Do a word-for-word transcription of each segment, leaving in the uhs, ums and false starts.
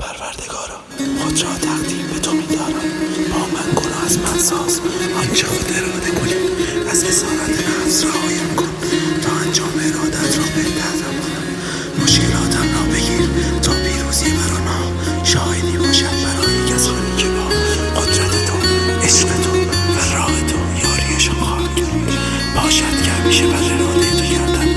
پروردگارا خود را تقدیم به تو می‌دارم. با من گناه از من ساز، آنچه خود اراده کنی. از اسارت نفس رهایم کن تا انجام ارادت را بهتر کنم. مشکلاتم را بگیر تا پیروزی بر آنها شاهدی باشد برای کسانی که با قدرت تو، عشق تو و راه تو یاریشان خواهد کرد. باشد که همیشه بر اراده تو گردن.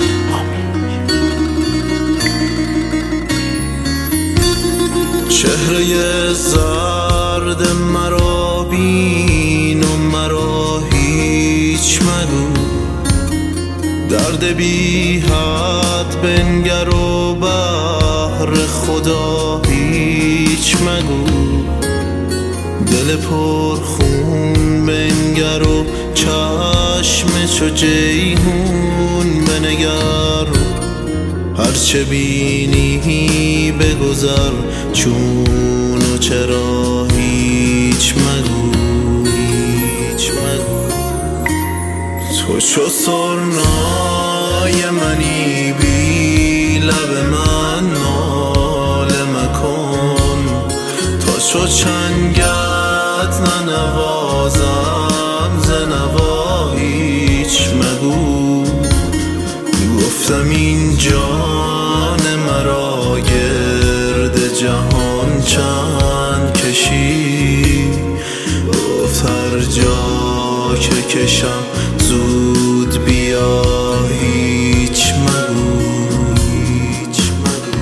چهره زرد مرا بین و مرا هیچ مگو، درد بی حد بنگر و بهر خدا هیچ مگو. دل پر خون بنگر و چشم چو جیحون بنگر، هرچه بینی بگذر چون و چرا هیچ مگو، هیچ مگو. تو چو سرنای منی بی لب من ناله مکن، تا چو چنگت ننوازم ز نوا هیچ مگو. گفتم این جان مرا گرد جهان چند کشی، گفت هر جا که کشم زود بیا هیچ مگو، هیچ مگو.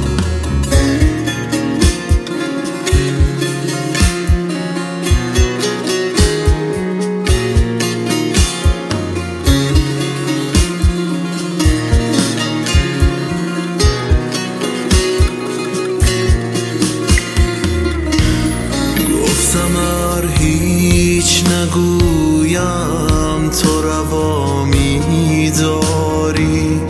سمر هیچ نگویم تو روا می داری،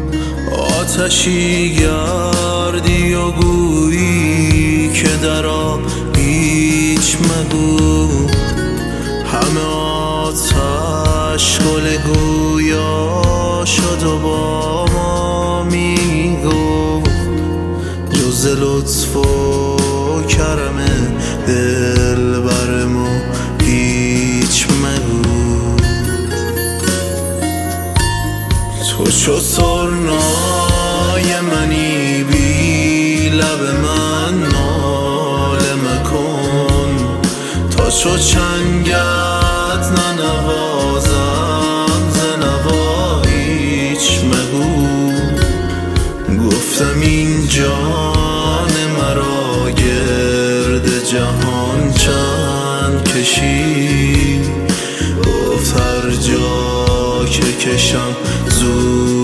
آتشی گردی و گویی که درآ هیچ مگو. همه آتش گل گویا شد و با ما می گفت، جز لطف و کرم دل بر ما هیچ مگو. تو چو سرنای منی بی لب من ناله مکن، تا چو چنگت ننوازم ز نوا هیچ مگو. گفتم این جان مرا گرد جهان چند کشی، گفت هر جا که کشم زود